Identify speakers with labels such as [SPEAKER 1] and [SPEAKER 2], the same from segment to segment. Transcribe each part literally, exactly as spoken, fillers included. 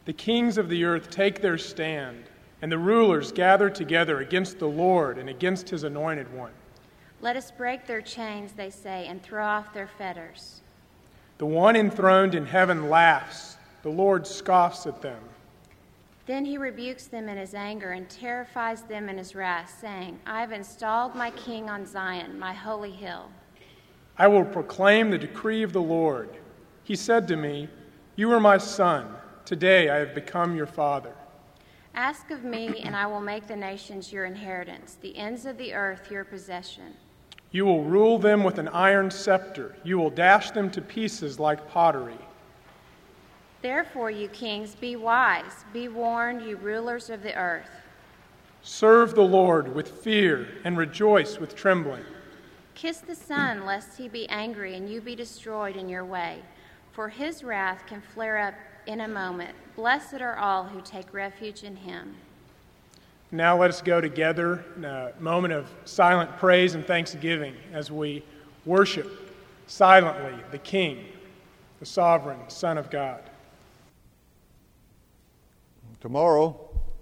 [SPEAKER 1] The kings of the earth take their stand, and the rulers gather together against the Lord and against his anointed one.
[SPEAKER 2] Let us break their chains, they say, and throw off their fetters.
[SPEAKER 1] The one enthroned in heaven laughs. The Lord scoffs at them.
[SPEAKER 2] Then he rebukes them in his anger and terrifies them in his wrath, saying, I have installed my king on Zion, my holy hill.
[SPEAKER 1] I will proclaim the decree of the Lord. He said to me, You are my son. Today I have become your father.
[SPEAKER 2] Ask of me, and I will make the nations your inheritance, the ends of the earth your possession.
[SPEAKER 1] You will rule them with an iron scepter. You will dash them to pieces like pottery.
[SPEAKER 2] Therefore, you kings, be wise. Be warned, you rulers of the earth.
[SPEAKER 1] Serve the Lord with fear and rejoice with trembling.
[SPEAKER 2] Kiss the Son, lest he be angry and you be destroyed in your way. For his wrath can flare up in a moment. Blessed are all who take refuge in him.
[SPEAKER 1] Now let us go together in a moment of silent praise and thanksgiving as we worship silently the King, the sovereign Son of God.
[SPEAKER 3] Tomorrow,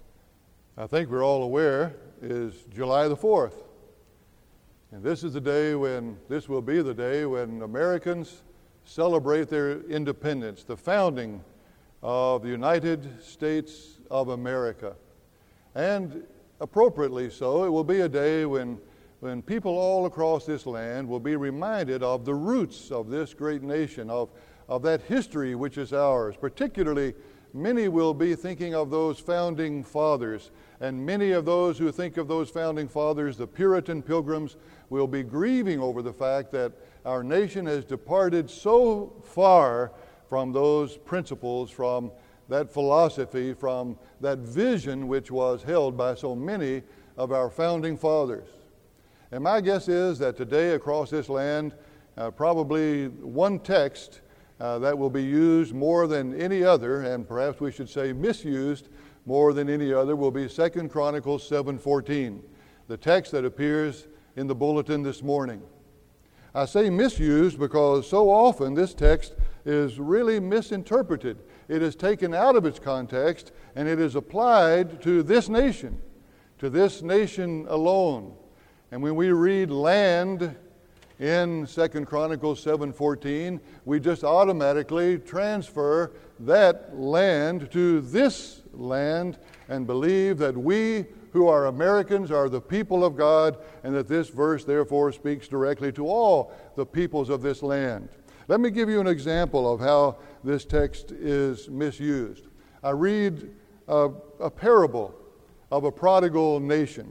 [SPEAKER 3] I think we're all aware, is July the fourth. And this is the day when, this will be the day when Americans celebrate their independence, the founding of the United States of America. And appropriately so, it will be a day when, when people all across this land will be reminded of the roots of this great nation, of, of that history which is ours. Particularly, many will be thinking of those founding fathers, and many of those who think of those founding fathers, the Puritan Pilgrims, will be grieving over the fact that our nation has departed so far from those principles, from that philosophy, from that vision which was held by so many of our founding fathers. And my guess is that today across this land, uh, probably one text uh, that will be used more than any other, and perhaps we should say misused more than any other, will be Second Chronicles seven fourteen, the text that appears in the bulletin this morning. I say misused because so often this text is really misinterpreted. It is taken out of its context and it is applied to this nation, to this nation alone. And when we read land in Second Chronicles seven fourteen, we just automatically transfer that land to this land and believe that we who are Americans are the people of God, and that this verse therefore speaks directly to all the peoples of this land. Let me give you an example of how this text is misused. I read a, a parable of a prodigal nation.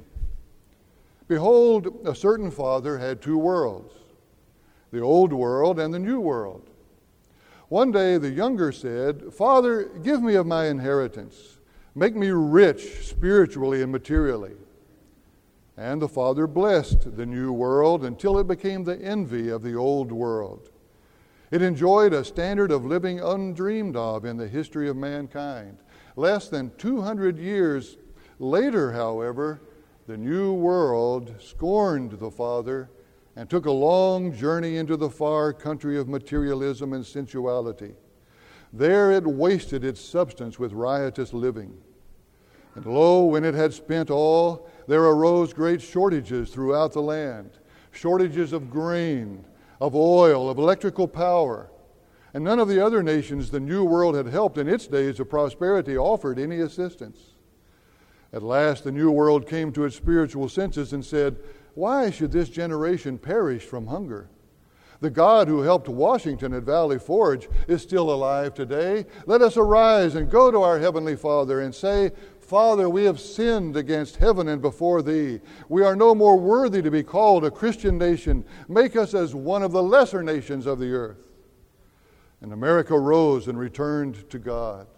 [SPEAKER 3] Behold, a certain father had two worlds, the old world and the new world. One day the younger said, Father, give me of my inheritance. Make me rich spiritually and materially. And the father blessed the new world until it became the envy of the old world. It enjoyed a standard of living undreamed of in the history of mankind. Less than two hundred years later, however, the new world scorned the father and took a long journey into the far country of materialism and sensuality. There it wasted its substance with riotous living. And lo, when it had spent all, there arose great shortages throughout the land, shortages of grain, of oil, of electrical power. And none of the other nations the New World had helped in its days of prosperity offered any assistance. At last the New World came to its spiritual senses and said, Why should this generation perish from hunger? The God who helped Washington at Valley Forge is still alive today. Let us arise and go to our Heavenly Father and say, Father, we have sinned against heaven and before Thee. We are no more worthy to be called a Christian nation. Make us as one of the lesser nations of the earth. And America rose and returned to God.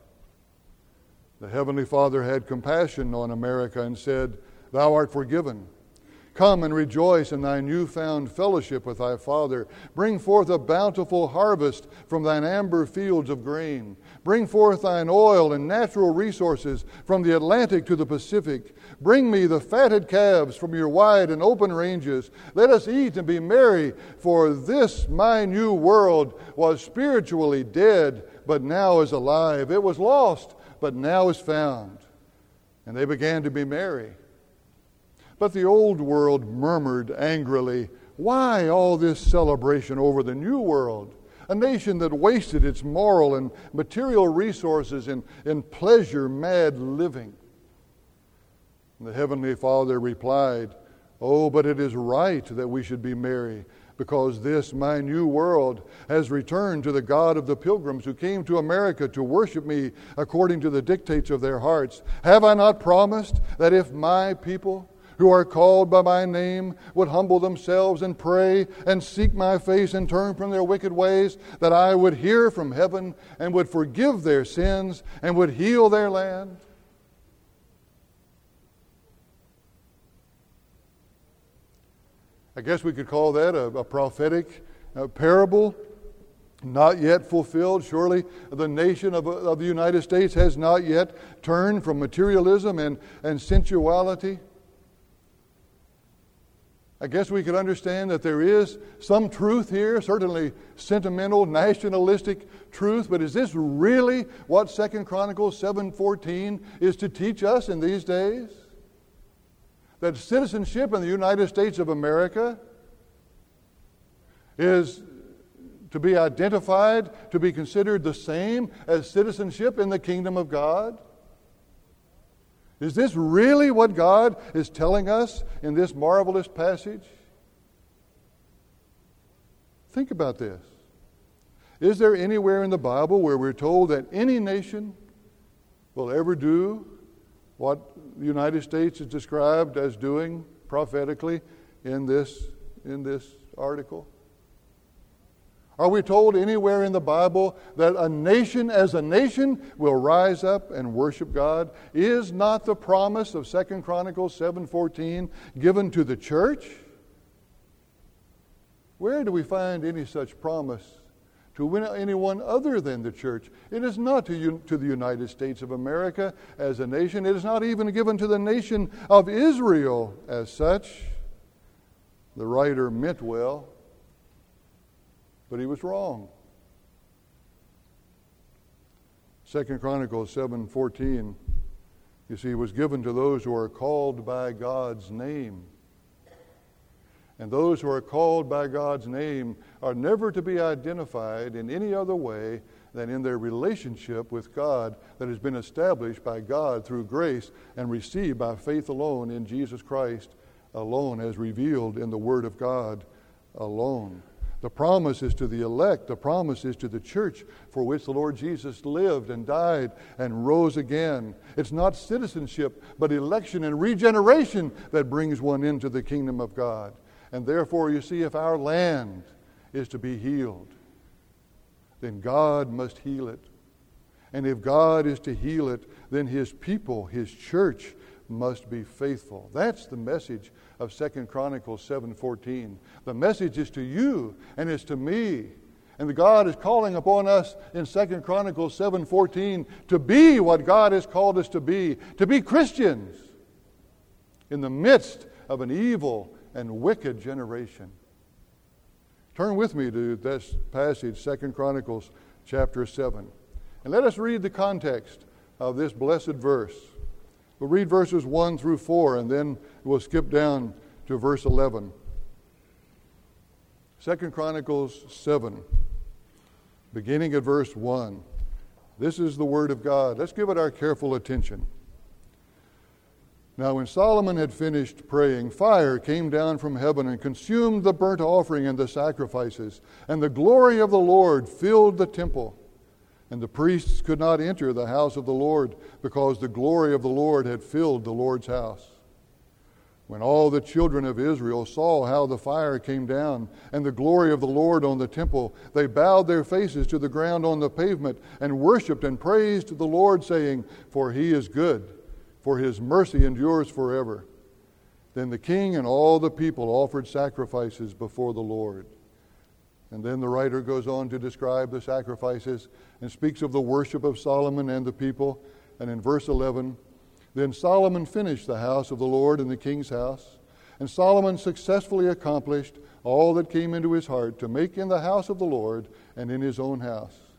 [SPEAKER 3] The Heavenly Father had compassion on America and said, Thou art forgiven. Come and rejoice in thy newfound fellowship with thy Father. Bring forth a bountiful harvest from thine amber fields of grain. Bring forth thine oil and natural resources from the Atlantic to the Pacific. Bring me the fatted calves from your wide and open ranges. Let us eat and be merry, for this my new world was spiritually dead, but now is alive. It was lost, but now is found. And they began to be merry. But the old world murmured angrily, why all this celebration over the new world? A nation that wasted its moral and material resources in, in pleasure-mad living. And the Heavenly Father replied, oh, but it is right that we should be merry, because this, my new world, has returned to the God of the pilgrims who came to America to worship me according to the dictates of their hearts. Have I not promised that if my people, who are called by my name, would humble themselves and pray and seek my face and turn from their wicked ways, that I would hear from heaven and would forgive their sins and would heal their land? I guess we could call that a, a prophetic uh, parable, not yet fulfilled. Surely the nation of, of the United States has not yet turned from materialism and, and sensuality. I guess we could understand that there is some truth here, certainly sentimental, nationalistic truth, but is this really what Second Chronicles seven fourteen is to teach us in these days? That citizenship in the United States of America is to be identified, to be considered the same as citizenship in the kingdom of God? Is this really what God is telling us in this marvelous passage? Think about this. Is there anywhere in the Bible where we're told that any nation will ever do what the United States is described as doing prophetically in this, in this article? Are we told anywhere in the Bible that a nation as a nation will rise up and worship God? Is not the promise of Second Chronicles seven fourteen given to the church? Where do we find any such promise to anyone other than the church? It is not to, you, to the United States of America as a nation. It is not even given to the nation of Israel as such. The writer meant well, but he was wrong. Second Chronicles seven fourteen, you see, was given to those who are called by God's name. And those who are called by God's name are never to be identified in any other way than in their relationship with God that has been established by God through grace and received by faith alone in Jesus Christ alone, as revealed in the Word of God alone. The promise is to the elect. The promise is to the church for which the Lord Jesus lived and died and rose again. It's not citizenship, but election and regeneration that brings one into the kingdom of God. And therefore, you see, if our land is to be healed, then God must heal it. And if God is to heal it, then His people, His church, must be faithful. That's the message of Second Chronicles seven fourteen. The message is to you and it's to me. And God is calling upon us in Second Chronicles seven fourteen to be what God has called us to be, to be Christians in the midst of an evil and wicked generation. Turn with me to this passage, Second Chronicles chapter seven. And let us read the context of this blessed verse. We'll read verses one through four, and then we'll skip down to verse eleven. Second Chronicles seven, beginning at verse one. This is the word of God. Let's give it our careful attention. Now when Solomon had finished praying, fire came down from heaven and consumed the burnt offering and the sacrifices, and the glory of the Lord filled the temple. And the priests could not enter the house of the Lord, because the glory of the Lord had filled the Lord's house. When all the children of Israel saw how the fire came down and the glory of the Lord on the temple, they bowed their faces to the ground on the pavement and worshipped and praised the Lord, saying, "For He is good, for His mercy endures forever." Then the king and all the people offered sacrifices before the Lord. And then the writer goes on to describe the sacrifices and speaks of the worship of Solomon and the people. And in verse eleven, then Solomon finished the house of the Lord and the king's house. And Solomon successfully accomplished all that came into his heart to make in the house of the Lord and in his own house.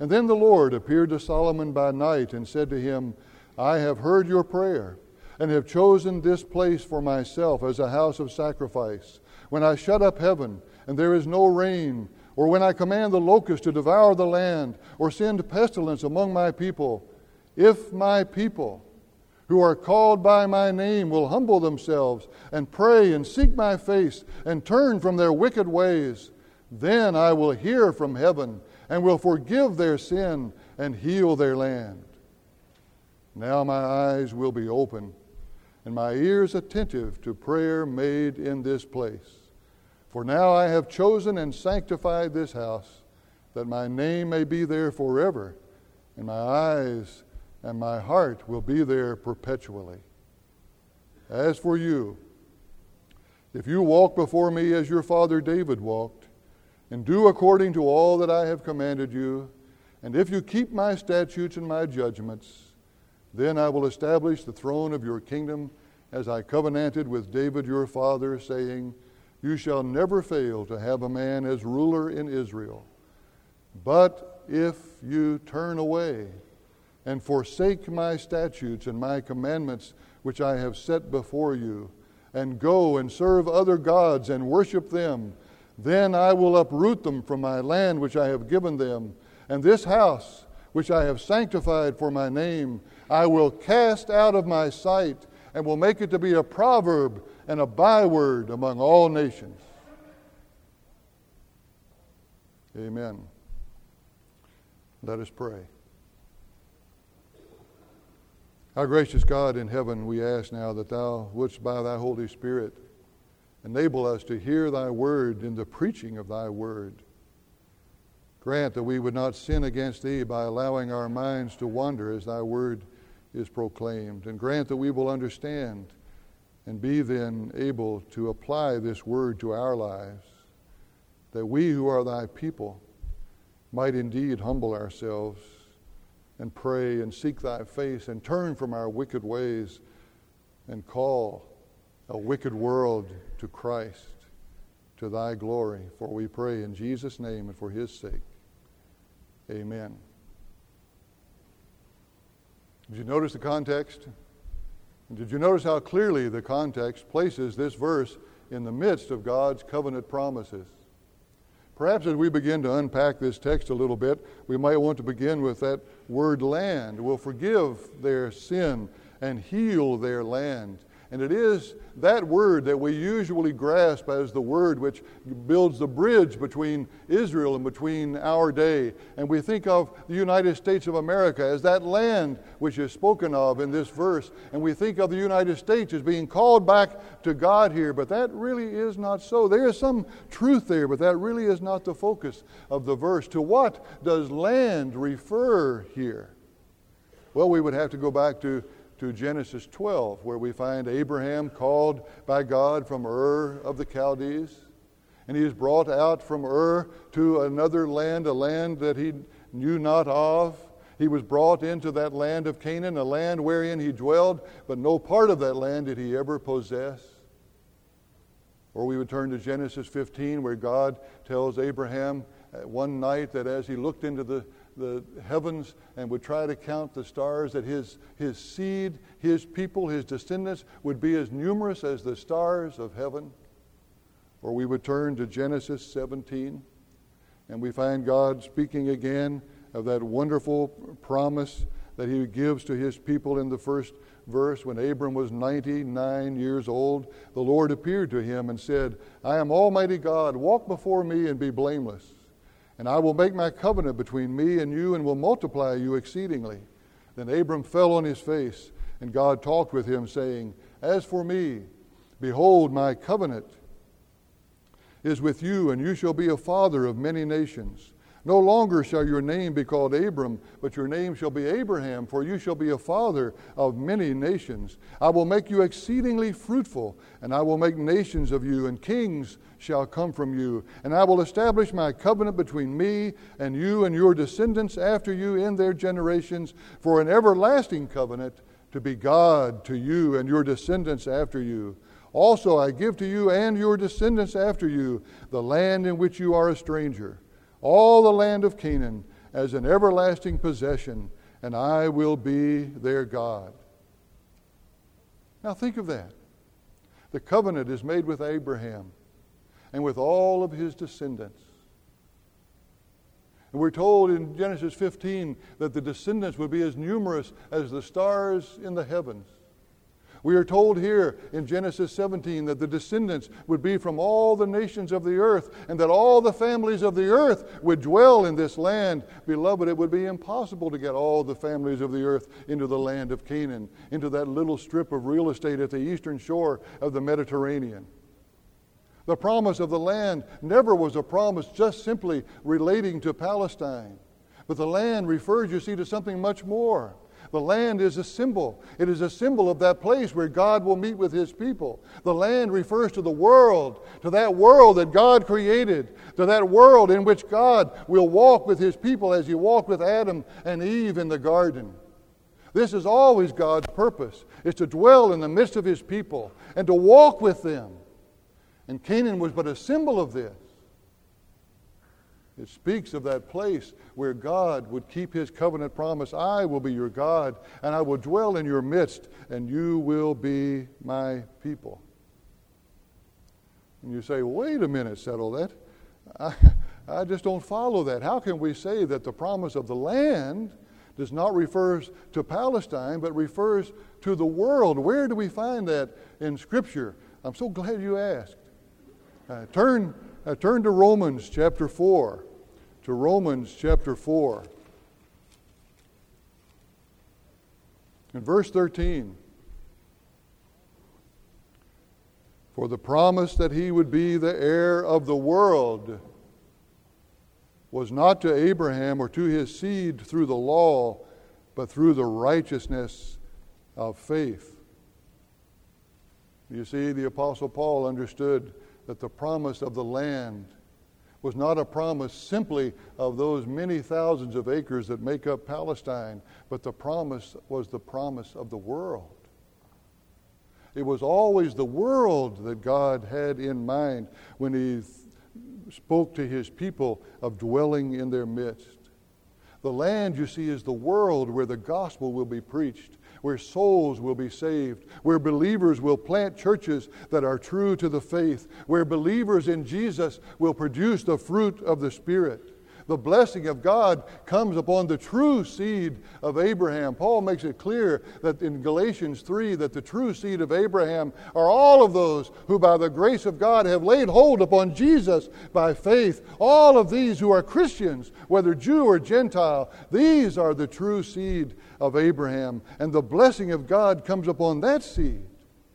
[SPEAKER 3] And then the Lord appeared to Solomon by night and said to him, I have heard your prayer, and have chosen this place for myself as a house of sacrifice. When I shut up heaven, and there is no rain, or when I command the locust to devour the land, or send pestilence among my people, if my people, who are called by my name, will humble themselves and pray and seek my face and turn from their wicked ways, then I will hear from heaven and will forgive their sin and heal their land. Now my eyes will be open and my ears attentive to prayer made in this place. For now I have chosen and sanctified this house, that my name may be there forever, and my eyes and my heart will be there perpetually. As for you, if you walk before me as your father David walked, and do according to all that I have commanded you, and if you keep my statutes and my judgments, then I will establish the throne of your kingdom as I covenanted with David your father, saying, you shall never fail to have a man as ruler in Israel. But if you turn away and forsake my statutes and my commandments which I have set before you, and go and serve other gods and worship them, then I will uproot them from my land which I have given them, and this house which I have sanctified for my name, I will cast out of my sight, and will make it to be a proverb and a byword among all nations. Amen. Let us pray. Our gracious God in heaven, we ask now that thou wouldst by thy Holy Spirit enable us to hear thy word in the preaching of thy word. Grant that we would not sin against thee by allowing our minds to wander as thy word is proclaimed. And grant that we will understand and be then able to apply this word to our lives, that we who are thy people might indeed humble ourselves and pray and seek thy face and turn from our wicked ways and call a wicked world to Christ, to thy glory. For we pray in Jesus' name and for his sake. Amen. Did you notice the context? Did you notice how clearly the context places this verse in the midst of God's covenant promises? Perhaps as we begin to unpack this text a little bit, we might want to begin with that word land. Will forgive their sin and heal their land. And it is that word that we usually grasp as the word which builds the bridge between Israel and between our day. And we think of the United States of America as that land which is spoken of in this verse. And we think of the United States as being called back to God here. But that really is not so. There is some truth there, but that really is not the focus of the verse. To what does land refer here? Well, we would have to go back to to Genesis twelve, where we find Abraham called by God from Ur of the Chaldees, and he is brought out from Ur to another land, a land that he knew not of. He was brought into that land of Canaan, a land wherein he dwelled, but no part of that land did he ever possess. Or we would turn to Genesis fifteen, where God tells Abraham one night that as he looked into the the heavens and would try to count the stars, that his, his seed, his people, his descendants would be as numerous as the stars of heaven. Or we would turn to Genesis seventeen, and we find God speaking again of that wonderful promise that he gives to his people in the first verse. When Abram was ninety-nine years old, the Lord appeared to him and said, I am Almighty God, walk before me and be blameless. And I will make my covenant between me and you and will multiply you exceedingly. Then Abram fell on his face, and God talked with him, saying, As for me, behold, my covenant is with you, and you shall be a father of many nations. No longer shall your name be called Abram, but your name shall be Abraham, for you shall be a father of many nations. I will make you exceedingly fruitful, and I will make nations of you, and kings shall come from you. And I will establish my covenant between me and you and your descendants after you in their generations, for an everlasting covenant, to be God to you and your descendants after you. Also I give to you and your descendants after you the land in which you are a stranger, all the land of Canaan, as an everlasting possession, and I will be their God. Now think of that. The covenant is made with Abraham and with all of his descendants. And we're told in Genesis fifteen that the descendants would be as numerous as the stars in the heavens. We are told here in Genesis seventeen that the descendants would be from all the nations of the earth, and that all the families of the earth would dwell in this land. Beloved, it would be impossible to get all the families of the earth into the land of Canaan, into that little strip of real estate at the eastern shore of the Mediterranean. The promise of the land never was a promise just simply relating to Palestine. But the land refers, you see, to something much more. The land is a symbol. It is a symbol of that place where God will meet with his people. The land refers to the world, to that world that God created, to that world in which God will walk with his people as he walked with Adam and Eve in the garden. This is always God's purpose, is to dwell in the midst of his people and to walk with them. And Canaan was but a symbol of this. It speaks of that place where God would keep his covenant promise. I will be your God, and I will dwell in your midst, and you will be my people. And you say, wait a minute, settle that. I, I just don't follow that. How can we say that the promise of the land does not refer to Palestine, but refers to the world? Where do we find that in Scripture? I'm so glad you asked. Uh, turn, uh, turn to Romans chapter four. To Romans chapter four. In verse thirteen. For the promise that he would be the heir of the world was not to Abraham or to his seed through the law, but through the righteousness of faith. You see, the Apostle Paul understood that the promise of the land was not a promise simply of those many thousands of acres that make up Palestine, but the promise was the promise of the world. It was always the world that God had in mind when he th- spoke to his people of dwelling in their midst. The land, you see, is the world where the gospel will be preached, where souls will be saved, where believers will plant churches that are true to the faith, where believers in Jesus will produce the fruit of the Spirit. The blessing of God comes upon the true seed of Abraham. Paul makes it clear that in Galatians three that the true seed of Abraham are all of those who by the grace of God have laid hold upon Jesus by faith. All of these who are Christians, whether Jew or Gentile, these are the true seed of Abraham. And the blessing of God comes upon that seed.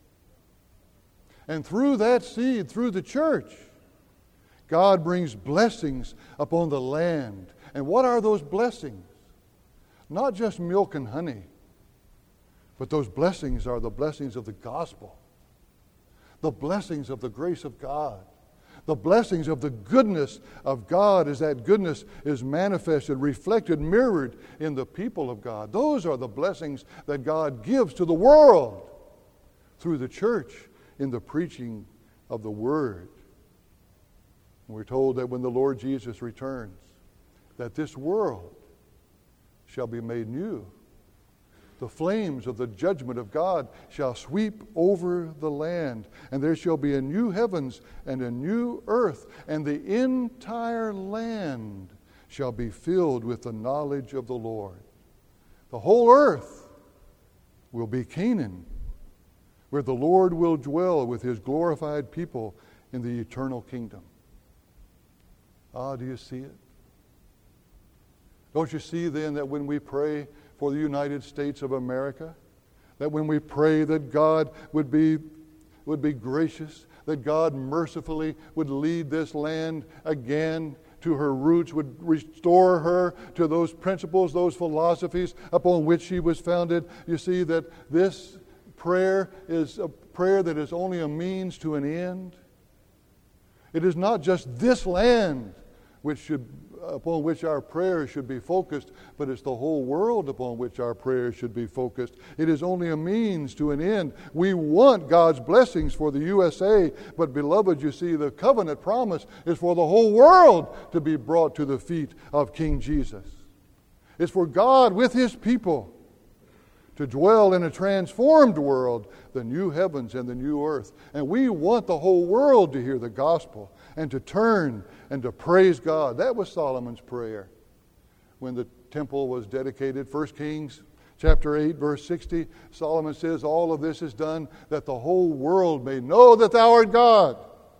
[SPEAKER 3] And through that seed, through the church, God brings blessings upon the land. And what are those blessings? Not just milk and honey, but those blessings are the blessings of the gospel, the blessings of the grace of God, the blessings of the goodness of God as that goodness is manifested, reflected, mirrored in the people of God. Those are the blessings that God gives to the world through the church in the preaching of the Word. We're told that when the Lord Jesus returns, that this world shall be made new. The flames of the judgment of God shall sweep over the land, and there shall be a new heavens and a new earth, and the entire land shall be filled with the knowledge of the Lord. The whole earth will be Canaan, where the Lord will dwell with his glorified people in the eternal kingdom. Ah, do you see it? Don't you see then that when we pray for the United States of America, that when we pray that God would be, would be gracious, that God mercifully would lead this land again to her roots, would restore her to those principles, those philosophies upon which she was founded. You see that this prayer is a prayer that is only a means to an end. It is not just this land which should, upon which our prayers should be focused, but it's the whole world upon which our prayers should be focused. It is only a means to an end. We want God's blessings for the U S A, but beloved, you see, the covenant promise is for the whole world to be brought to the feet of King Jesus. It's for God with His people to dwell in a transformed world, the new heavens and the new earth. And we want the whole world to hear the gospel and to turn and to praise God. That was Solomon's prayer when the temple was dedicated. First Kings chapter eight, verse sixty, Solomon says, all of this is done that the whole world may know that thou art God.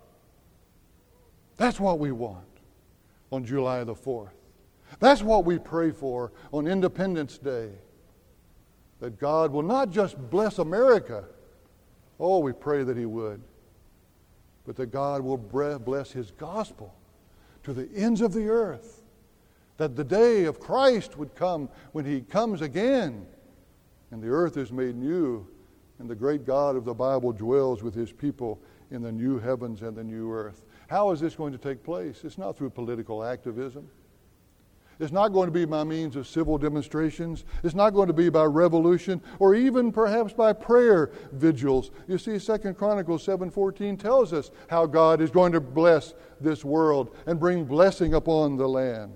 [SPEAKER 3] That's what we want on July the fourth. That's what we pray for on Independence Day. That God will not just bless America. Oh, we pray that He would. But that God will bless His gospel to the ends of the earth. That the day of Christ would come when He comes again. And the earth is made new. And the great God of the Bible dwells with His people in the new heavens and the new earth. How is this going to take place? It's not through political activism. It's not going to be by means of civil demonstrations. It's not going to be by revolution or even perhaps by prayer vigils. You see, Second Chronicles seven fourteen tells us how God is going to bless this world and bring blessing upon the land.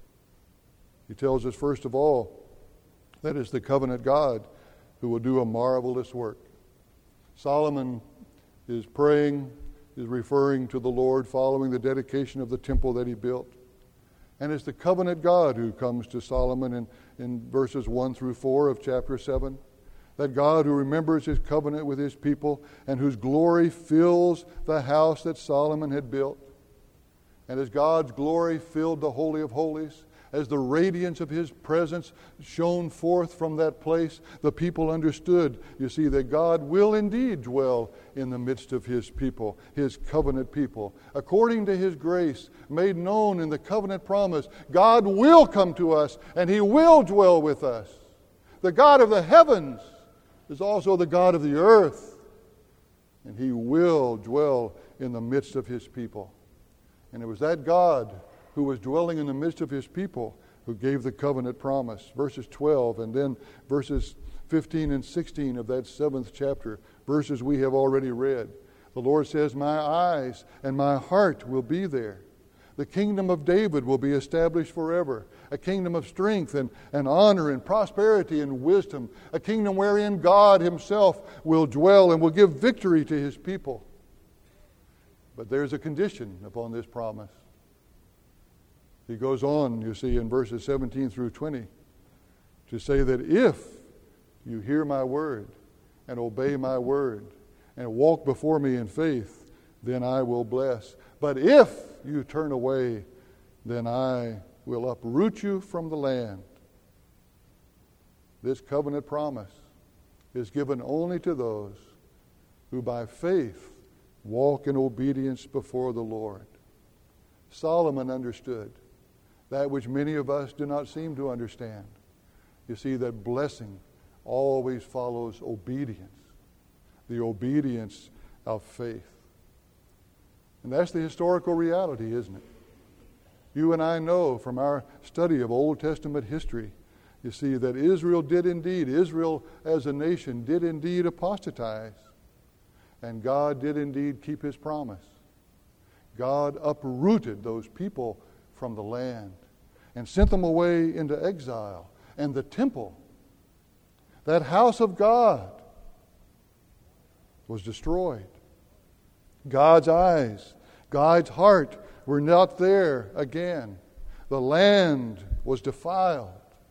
[SPEAKER 3] He tells us, first of all, that it's the covenant God who will do a marvelous work. Solomon is praying, is referring to the Lord following the dedication of the temple that he built. And it's the covenant God who comes to Solomon in, in verses one through four of chapter seven. That God who remembers His covenant with His people and whose glory fills the house that Solomon had built. And as God's glory filled the Holy of Holies, as the radiance of His presence shone forth from that place, the people understood, you see, that God will indeed dwell in the midst of His people, His covenant people. According to His grace, made known in the covenant promise, God will come to us and He will dwell with us. The God of the heavens is also the God of the earth, and He will dwell in the midst of His people. And it was that God who was dwelling in the midst of His people who gave the covenant promise. Verses twelve and then verses fifteen and sixteen of that seventh chapter, verses we have already read. The Lord says, my eyes and my heart will be there. The kingdom of David will be established forever. A kingdom of strength and, and honor and prosperity and wisdom. A kingdom wherein God Himself will dwell and will give victory to His people. But there's a condition upon this promise. He goes on, you see, in verses seventeen through twenty, to say that if you hear my word and obey my word and walk before me in faith, then I will bless. But if you turn away, then I will uproot you from the land. This covenant promise is given only to those who by faith walk in obedience before the Lord. Solomon understood that which many of us do not seem to understand. You see, that blessing always follows obedience, the obedience of faith. And that's the historical reality, isn't it? You and I know from our study of Old Testament history, you see, that Israel did indeed, Israel as a nation did indeed apostatize. And God did indeed keep His promise. God uprooted those people from the land and sent them away into exile. And the temple, that house of God, was destroyed. God's eyes, God's heart were not there again. The land was defiled.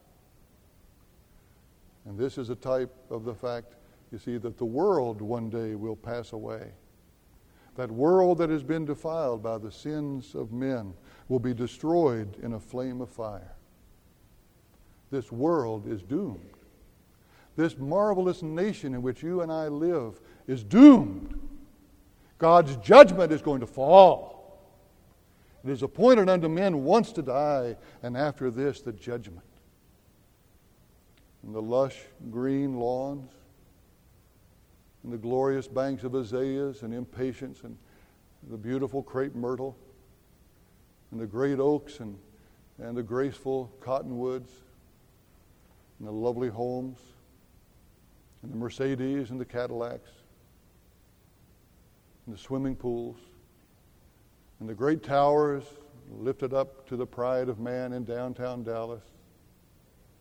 [SPEAKER 3] And this is a type of the fact, you see, that the world one day will pass away. That world that has been defiled by the sins of men will be destroyed in a flame of fire. This world is doomed. This marvelous nation in which you and I live is doomed. God's judgment is going to fall. It is appointed unto men once to die, and after this the judgment. And the lush green lawns, and the glorious banks of azaleas and impatiens, and the beautiful crepe myrtle, and the great oaks, and, and the graceful cottonwoods, and the lovely homes, and the Mercedes and the Cadillacs, and the swimming pools, and the great towers lifted up to the pride of man in downtown Dallas,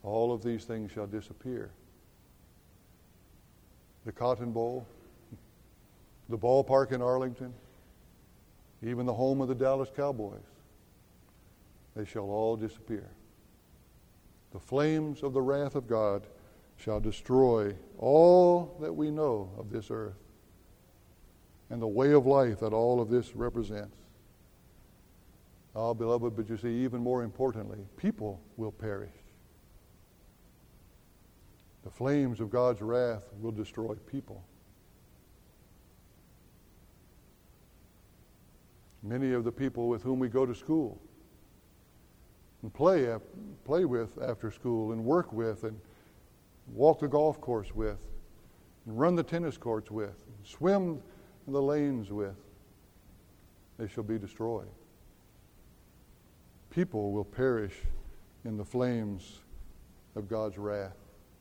[SPEAKER 3] all of these things shall disappear. The Cotton Bowl, the ballpark in Arlington, even the home of the Dallas Cowboys, they shall all disappear. The flames of the wrath of God shall destroy all that we know of this earth and the way of life that all of this represents. Oh, beloved, but you see, even more importantly, people will perish. The flames of God's wrath will destroy people. Many of the people with whom we go to school and play, play with after school and work with and walk the golf course with and run the tennis courts with and swim in the lanes with, they shall be destroyed. People will perish in the flames of God's wrath.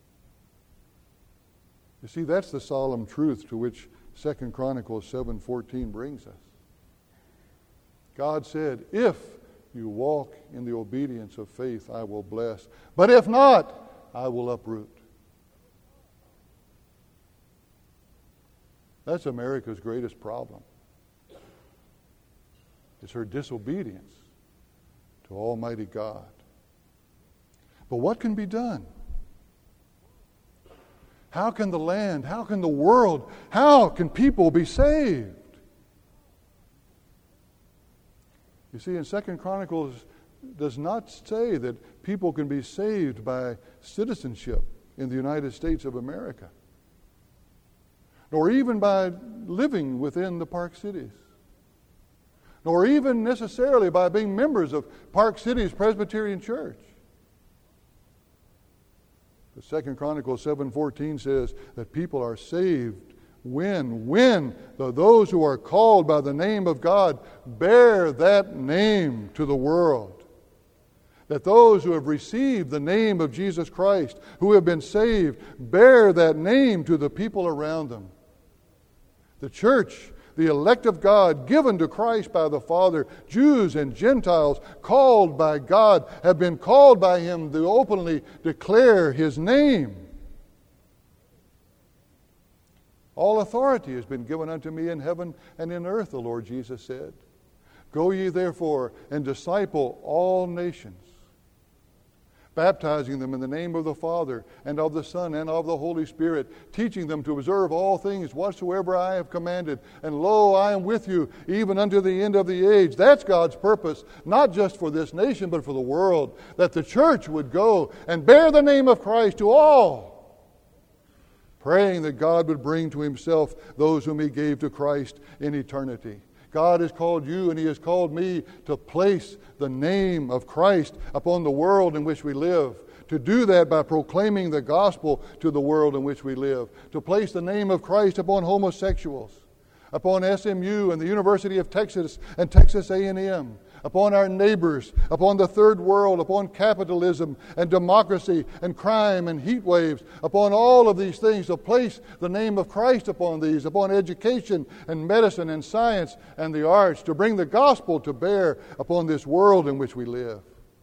[SPEAKER 3] You see, that's the solemn truth to which Second Chronicles seven fourteen brings us. God said, if you walk in the obedience of faith, I will bless. But if not, I will uproot. That's America's greatest problem. It's her disobedience to Almighty God. But what can be done? How can the land, how can the world, how can people be saved? You see, in Second Chronicles does not say that people can be saved by citizenship in the United States of America, nor even by living within the Park Cities, nor even necessarily by being members of Park Cities Presbyterian Church. The Second Chronicles seven fourteen says that people are saved when, when the, those who are called by the name of God bear that name to the world. That those who have received the name of Jesus Christ, who have been saved, bear that name to the people around them. The church, the elect of God, given to Christ by the Father, Jews and Gentiles, called by God, have been called by Him to openly declare His name. All authority has been given unto me in heaven and in earth, the Lord Jesus said. Go ye therefore and disciple all nations, baptizing them in the name of the Father and of the Son and of the Holy Spirit, teaching them to observe all things whatsoever I have commanded. And lo, I am with you even unto the end of the age. That's God's purpose, not just for this nation, but for the world, that the church would go and bear the name of Christ to all, praying that God would bring to Himself those whom He gave to Christ in eternity. God has called you and He has called me to place the name of Christ upon the world in which we live. To do that by proclaiming the gospel to the world in which we live. To place the name of Christ upon homosexuals, upon S M U and the University of Texas and Texas A and M, upon our neighbors, upon the third world, upon capitalism and democracy and crime and heat waves, upon all of these things, to place the name of Christ upon these, upon education and medicine and science and the arts, to bring the gospel to bear upon this world in which we live.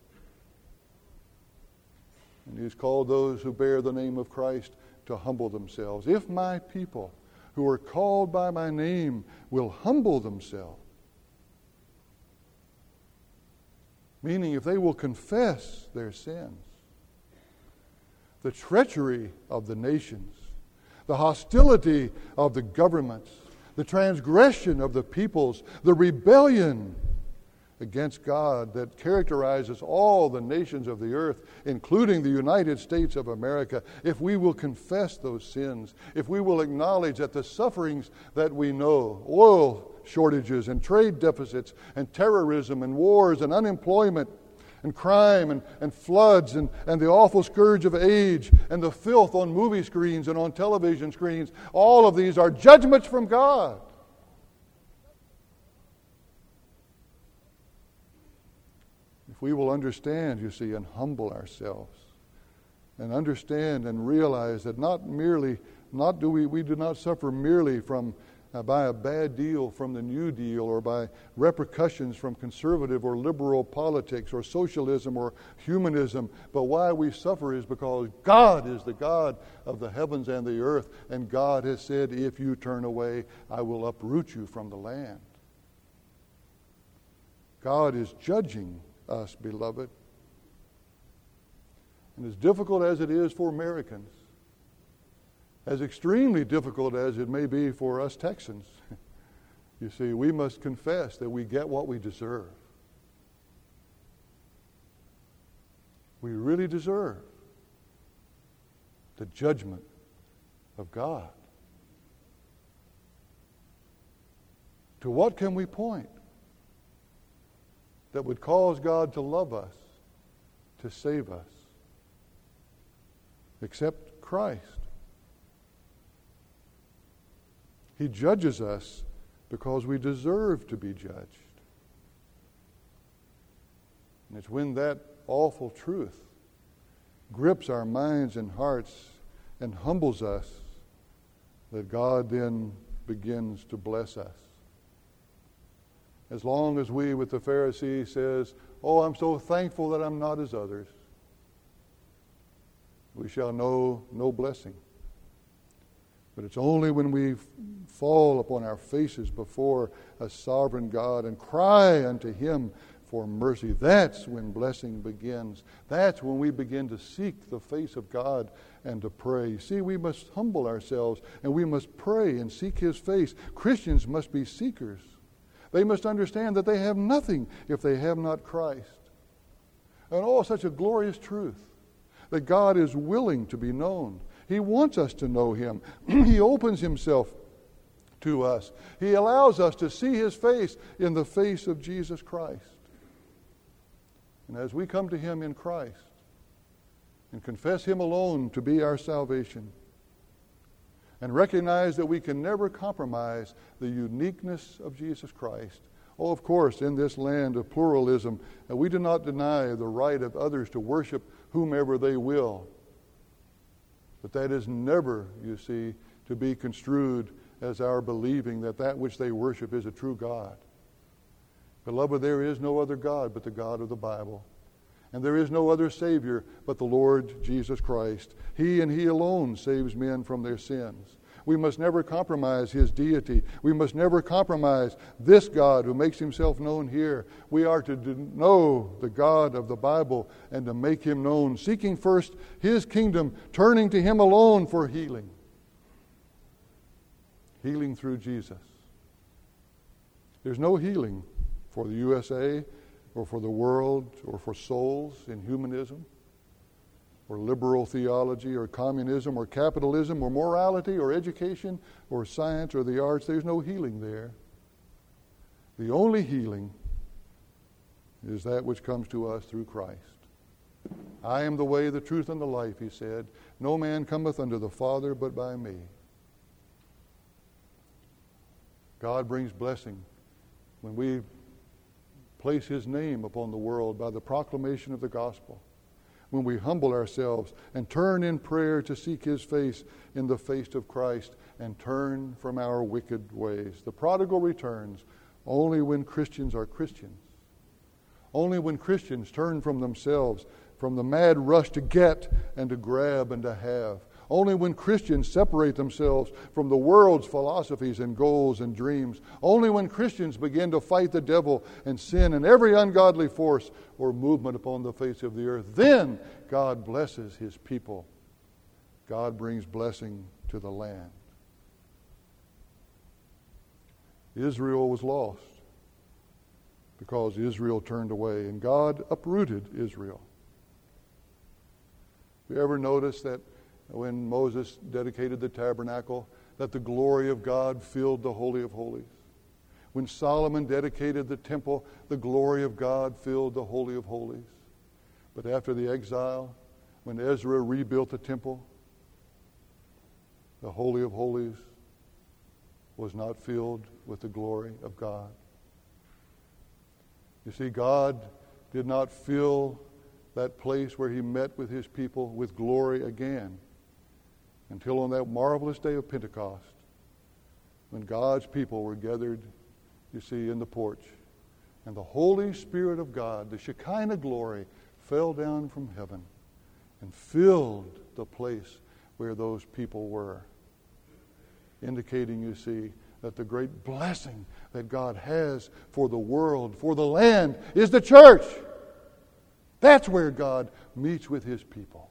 [SPEAKER 3] And He's called those who bear the name of Christ to humble themselves. If my people who are called by my name will humble themselves, meaning if they will confess their sins, the treachery of the nations, the hostility of the governments, the transgression of the peoples, the rebellion against God that characterizes all the nations of the earth, including the United States of America, if we will confess those sins, if we will acknowledge that the sufferings that we know, oil shortages and trade deficits and terrorism and wars and unemployment and crime and, and floods and, and the awful scourge of age and the filth on movie screens and on television screens, all of these are judgments from God. If we will understand, you see, and humble ourselves and understand and realize that not merely, not do we, we do not suffer merely from uh, by a bad deal from the New Deal, or by repercussions from conservative or liberal politics or socialism or humanism, but why we suffer is because God is the God of the heavens and the earth, and God has said, if you turn away, I will uproot you from the land. God is judging us, beloved. And as difficult as it is for Americans, as extremely difficult as it may be for us Texans, you see, we must confess that we get what we deserve. We really deserve the judgment of God. To what can we point that would cause God to love us, to save us, except Christ? He judges us because we deserve to be judged. And it's when that awful truth grips our minds and hearts and humbles us that God then begins to bless us. As long as we, with the Pharisee, says, oh, I'm so thankful that I'm not as others, we shall know no blessing. But it's only when we fall upon our faces before a sovereign God and cry unto Him for mercy, that's when blessing begins. That's when we begin to seek the face of God and to pray. See, we must humble ourselves and we must pray and seek His face. Christians must be seekers. They must understand that they have nothing if they have not Christ. And oh, such a glorious truth, that God is willing to be known. He wants us to know Him. He opens Himself to us. He allows us to see His face in the face of Jesus Christ. And as we come to Him in Christ and confess Him alone to be our salvation, and recognize that we can never compromise the uniqueness of Jesus Christ. Oh, of course, in this land of pluralism, we do not deny the right of others to worship whomever they will. But that is never, you see, to be construed as our believing that that which they worship is a true God. Beloved, there is no other God but the God of the Bible. And there is no other Savior but the Lord Jesus Christ. He and He alone saves men from their sins. We must never compromise His deity. We must never compromise this God who makes Himself known here. We are to know the God of the Bible and to make Him known, seeking first His kingdom, turning to Him alone for healing. Healing through Jesus. There's no healing for the U S A or for the world or for souls in humanism or liberal theology or communism or capitalism or morality or education or science or the arts. There's no healing there. The only healing is that which comes to us through Christ. I am the way, the truth, and the life, He said. No man cometh unto the Father but by me. God brings blessing when we place His name upon the world by the proclamation of the gospel. When we humble ourselves and turn in prayer to seek His face in the face of Christ and turn from our wicked ways. The prodigal returns only when Christians are Christians. Only when Christians turn from themselves, from the mad rush to get and to grab and to have. Only when Christians separate themselves from the world's philosophies and goals and dreams. Only when Christians begin to fight the devil and sin and every ungodly force or movement upon the face of the earth. Then God blesses His people. God brings blessing to the land. Israel was lost because Israel turned away, and God uprooted Israel. Have you ever noticed that when Moses dedicated the tabernacle, that the glory of God filled the Holy of Holies? When Solomon dedicated the temple, the glory of God filled the Holy of Holies. But after the exile, when Ezra rebuilt the temple, the Holy of Holies was not filled with the glory of God. You see, God did not fill that place where He met with His people with glory again until on that marvelous day of Pentecost, when God's people were gathered, you see, in the porch. And the Holy Spirit of God, the Shekinah glory, fell down from heaven and filled the place where those people were. Indicating, you see, that the great blessing that God has for the world, for the land, is the church. That's where God meets with his people.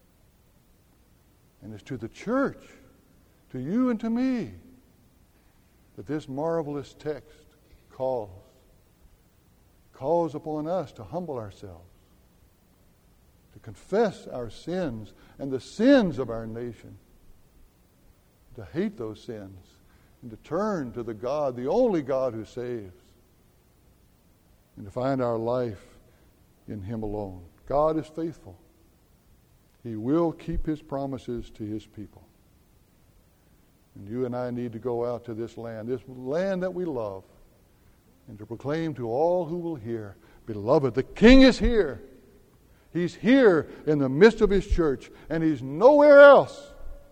[SPEAKER 3] And it's to the church, to you and to me, that this marvelous text calls. Calls upon us to humble ourselves, to confess our sins and the sins of our nation, to hate those sins, and to turn to the God, the only God who saves, and to find our life in him alone. God is faithful. He will keep his promises to his people. And you and I need to go out to this land, this land that we love, and to proclaim to all who will hear, beloved, the King is here. He's here in the midst of his church, and he's nowhere else.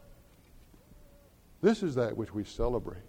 [SPEAKER 3] This is that which we celebrate.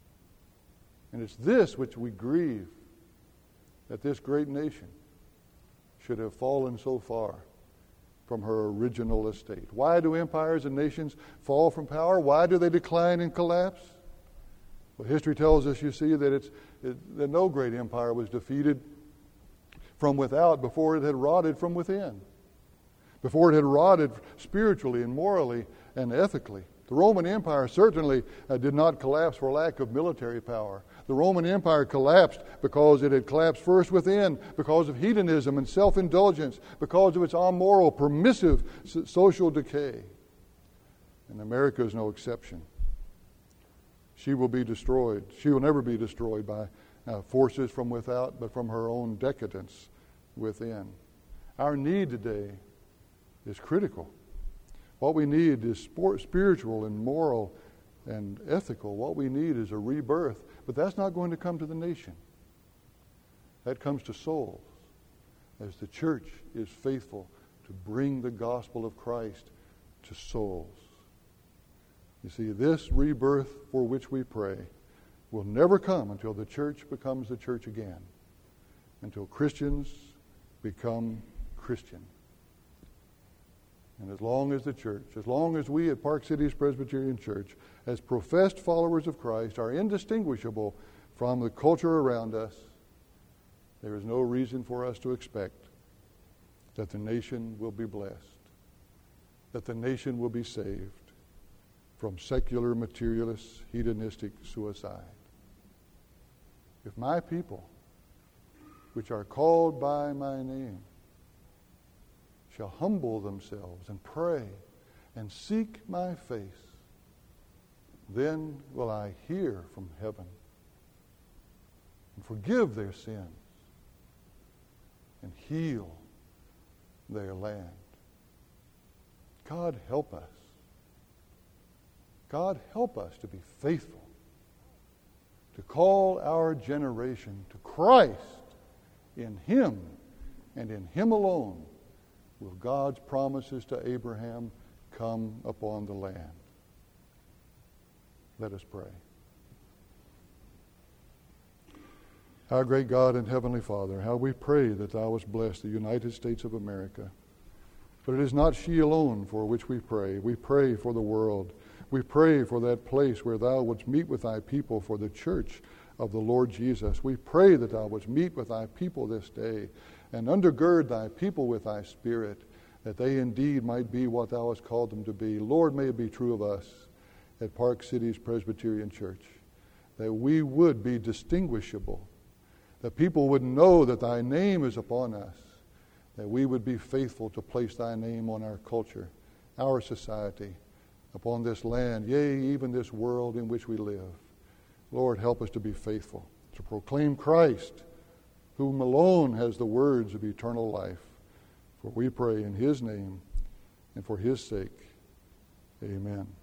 [SPEAKER 3] And it's this which we grieve, that this great nation should have fallen so far from her original estate. Why do empires and nations fall from power? Why do they decline and collapse? Well, history tells us, you see, that it's it, that no great empire was defeated from without before it had rotted from within, before it had rotted spiritually and morally and ethically. The Roman Empire certainly uh, did not collapse for lack of military power. The Roman Empire collapsed because it had collapsed first within, because of hedonism and self-indulgence, because of its amoral, permissive social decay. And America is no exception. She will be destroyed. She will never be destroyed by uh, forces from without, but from her own decadence within. Our need today is critical. What we need is sport, spiritual and moral and ethical. What we need is a rebirth. But that's not going to come to the nation. That comes to souls, as the church is faithful to bring the gospel of Christ to souls. You see, this rebirth for which we pray will never come until the church becomes the church again, until Christians become Christian. And as long as the church, as long as we at Park Cities Presbyterian Church, as professed followers of Christ, are indistinguishable from the culture around us, there is no reason for us to expect that the nation will be blessed, that the nation will be saved from secular, materialist, hedonistic suicide. If my people, which are called by my name, shall humble themselves and pray and seek my face, then will I hear from heaven and forgive their sins and heal their land. God help us. God help us to be faithful, to call our generation to Christ. In him and in him alone will God's promises to Abraham come upon the land. Let us pray. Our great God and Heavenly Father, how we pray that Thou wouldst bless the United States of America. But it is not she alone for which we pray. We pray for the world. We pray for that place where Thou wouldst meet with Thy people, for the church of the Lord Jesus. We pray that Thou wouldst meet with Thy people this day and undergird Thy people with Thy Spirit, that they indeed might be what Thou hast called them to be. Lord, may it be true of us at Park Cities Presbyterian Church, that we would be distinguishable, that people would know that Thy name is upon us, that we would be faithful to place Thy name on our culture, our society, upon this land, yea, even this world in which we live. Lord, help us to be faithful, to proclaim Christ, whom alone has the words of eternal life. For we pray in His name and for His sake. Amen.